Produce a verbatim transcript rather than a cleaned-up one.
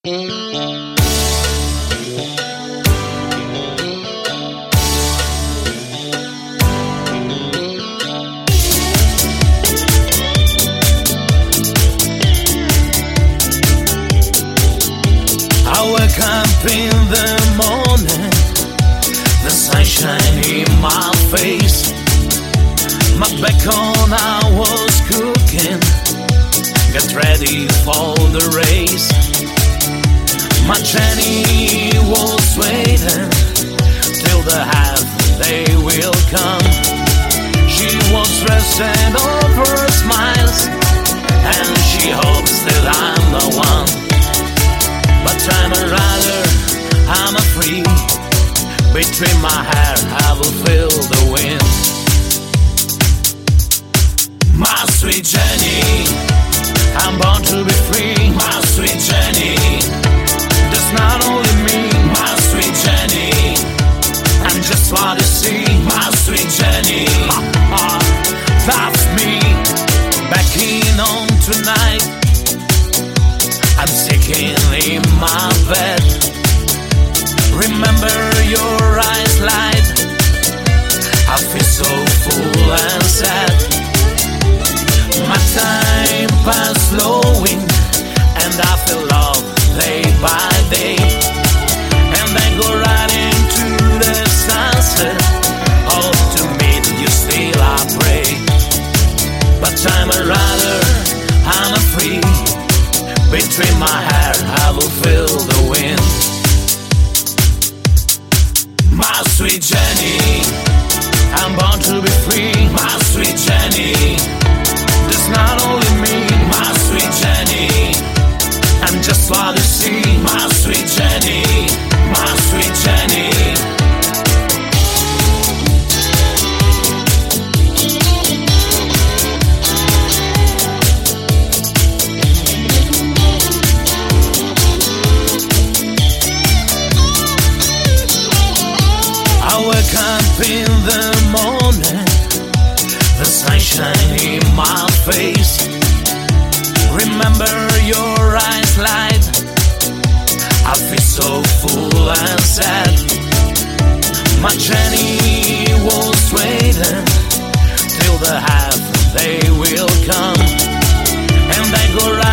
I wake up in the morning, the sunshine in my face. My back on, I was cooking, get ready for the race. My journey was waiting till the half day will come. She was resting over her smiles, and she hopes that I'm the one. But I'm a rider, I'm a free. Between my hair I will feel the wind. My sweet Jenny, I'm born to be free. My sweet Jenny, that's not only me. My sweet Jenny, I'm just what you see. My sweet Jenny, that's me. Backing on tonight, I'm sinking in my bed. Remember your eyes light, I feel so full and sad. My time passed slowing, and I feel love day by day. And I go right into the sunset, hope to meet you still I pray. But I'm a rider, I'm a free. Between my hair I will feel the wind. My sweet Jenny, I'm born to be free. My sweet Jenny, that's not only me. My sweet Jenny, I'm just what you see. My sweet Jenny, my sweet Jenny. I wake up in the morning, the sunshine in my face. Remember your eyes light, I feel so full and sad. My journey was waiting till the half day will come, and I go right